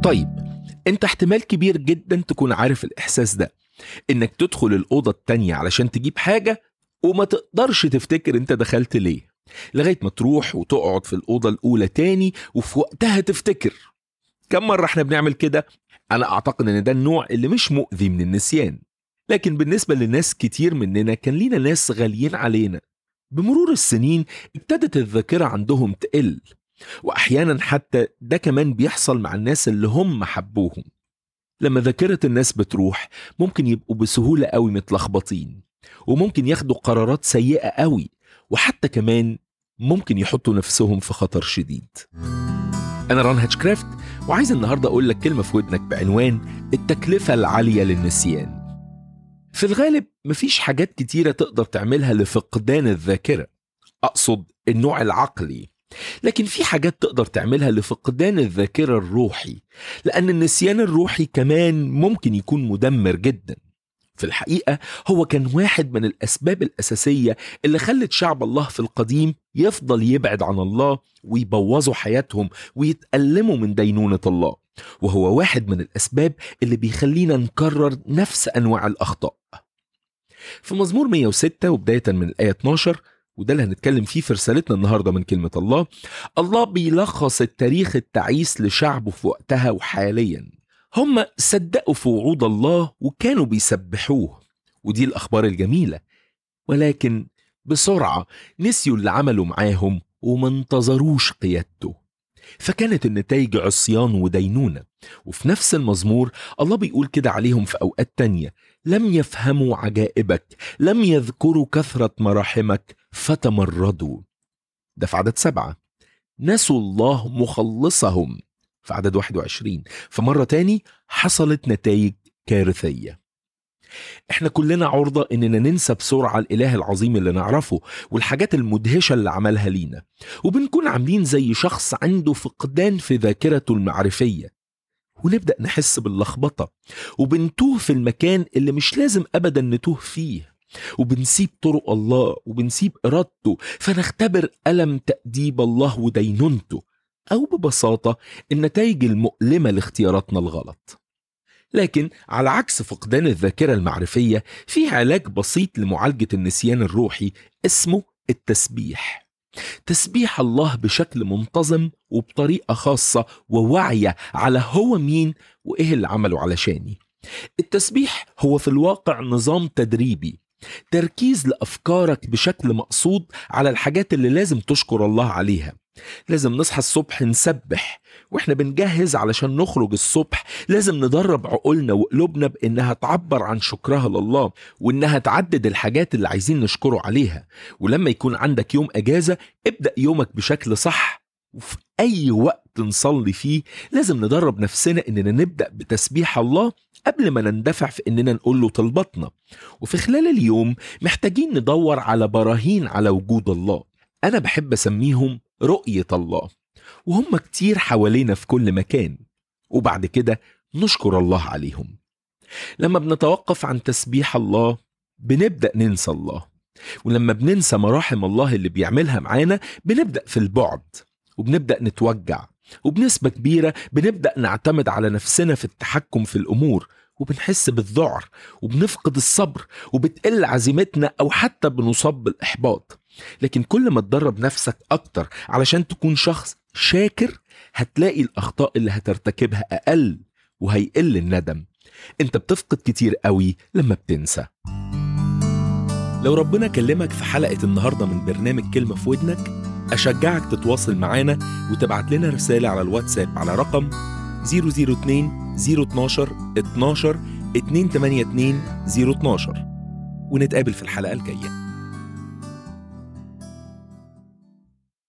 طيب، انت احتمال كبير جدا تكون عارف الإحساس ده، انك تدخل الأوضة التانية علشان تجيب حاجة وما تقدرش تفتكر انت دخلت ليه، لغاية ما تروح وتقعد في الأوضة الأولى تاني وفي وقتها تفتكر. كم مرة احنا بنعمل كده؟ أنا أعتقد ان ده النوع اللي مش مؤذي من النسيان، لكن بالنسبة لناس كتير مننا كان لينا ناس غاليين علينا. بمرور السنين ابتدت الذاكرة عندهم تقل، وأحيانا حتى ده كمان بيحصل مع الناس اللي هم حبوهم. لما ذاكرة الناس بتروح ممكن يبقوا بسهولة قوي متلخبطين، وممكن ياخدوا قرارات سيئة قوي، وحتى كمان ممكن يحطوا نفسهم في خطر شديد. أنا ران هاتشكرافت، وعايز النهاردة أقول لك كلمة في ودنك بعنوان التكلفة العالية للنسيان. في الغالب مفيش حاجات كتيرة تقدر تعملها لفقدان الذاكرة، أقصد النوع العقلي، لكن في حاجات تقدر تعملها لفقدان الذاكرة الروحي، لأن النسيان الروحي كمان ممكن يكون مدمر جدا. في الحقيقة هو كان واحد من الأسباب الأساسية اللي خلت شعب الله في القديم يفضل يبعد عن الله ويبوظوا حياتهم ويتألموا من دينونة الله، وهو واحد من الأسباب اللي بيخلينا نكرر نفس أنواع الأخطاء. في مزمور 106 وبداية من الآية 12، وده اللي هنتكلم فيه في رسالتنا النهاردة من كلمة الله، الله بيلخص التاريخ التعيس لشعبه في وقتها وحاليا. هم صدقوا في وعود الله وكانوا بيسبحوه، ودي الأخبار الجميلة، ولكن بسرعة نسيوا اللي عملوا معاهم وما انتظروش قيادته، فكانت النتائج عصيان ودينونة. وفي نفس المزمور الله بيقول كده عليهم في أوقات تانية: لم يفهموا عجائبك، لم يذكروا كثرة مراحمك فتمردوا. ده في عدد 7. نسوا الله مخلصهم في عدد 21. فمرة تاني حصلت نتائج كارثية. احنا كلنا عرضة اننا ننسى بسرعة الاله العظيم اللي نعرفه والحاجات المدهشة اللي عملها لينا، وبنكون عاملين زي شخص عنده فقدان في ذاكرته المعرفية، ونبدأ نحس باللخبطة وبنتوه في المكان اللي مش لازم ابدا نتوه فيه، وبنسيب طرق الله وبنسيب إرادته، فنختبر ألم تأديب الله ودينونته، أو ببساطة النتائج المؤلمة لاختياراتنا الغلط. لكن على عكس فقدان الذاكرة المعرفية، في علاج بسيط لمعالجة النسيان الروحي اسمه التسبيح. تسبيح الله بشكل منتظم وبطريقة خاصة وواعية على هو مين وإيه اللي عمله علشاني. التسبيح هو في الواقع نظام تدريبي، تركيز لأفكارك بشكل مقصود على الحاجات اللي لازم تشكر الله عليها. لازم نصحى الصبح نسبح، واحنا بنجهز علشان نخرج الصبح لازم ندرب عقولنا وقلوبنا بانها تعبر عن شكرها لله، وانها تعدد الحاجات اللي عايزين نشكره عليها. ولما يكون عندك يوم اجازة ابدأ يومك بشكل صح، وفي اي وقت نصلي فيه لازم ندرب نفسنا اننا نبدأ بتسبيح الله قبل ما نندفع في اننا نقول له طلباتنا. وفي خلال اليوم محتاجين ندور على براهين على وجود الله، انا بحب اسميهم رؤية الله، وهم كتير حوالينا في كل مكان، وبعد كده نشكر الله عليهم. لما بنتوقف عن تسبيح الله بنبدأ ننسى الله، ولما بننسى مراحم الله اللي بيعملها معانا بنبدأ في البعد وبنبدأ نتوجع، وبنسبة كبيرة بنبدأ نعتمد على نفسنا في التحكم في الأمور، وبنحس بالذعر وبنفقد الصبر وبتقل عزيمتنا أو حتى بنصاب بالإحباط. لكن كل ما تدرب نفسك أكتر علشان تكون شخص شاكر هتلاقي الأخطاء اللي هترتكبها أقل وهيقل الندم. انت بتفقد كتير قوي لما بتنسى. لو ربنا كلمك في حلقة النهاردة من برنامج كلمة في ودنك، أشجعك تتواصل معانا وتبعت لنا رسالة على الواتساب على رقم 002 012 12 282 012، ونتقابل في الحلقة الجاية.